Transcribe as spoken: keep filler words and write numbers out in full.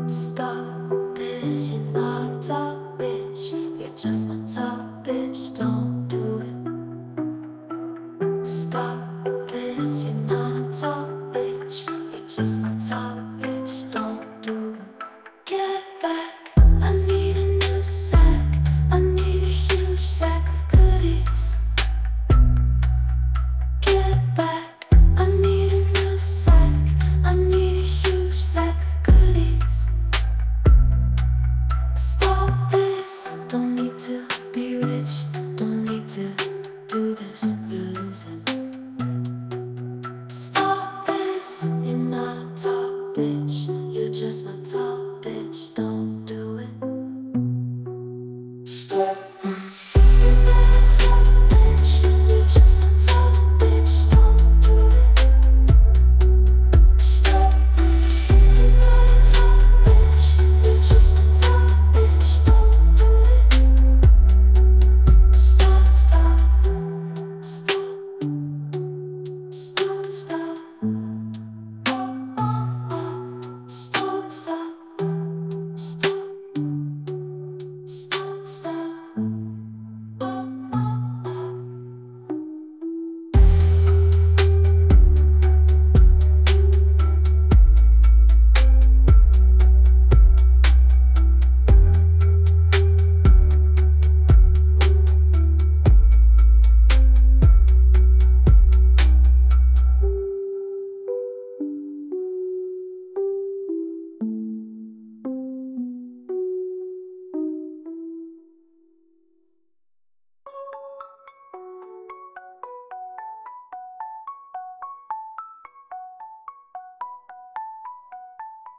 Stop this, you're not a top bitch. You're just my top bitch, don't do it. Stop this, you're not a top bitch. You're just my top bitch, don't do it. Get back, I need a new sack. I need a huge sack of goodies. Get back, I need a new sack. I need a huge sack of goodies. Stop this, don't need to be rich. Don't need to do this, you're losing. Stop this, you're not a top bitch. You're just my top bitch, don't do it.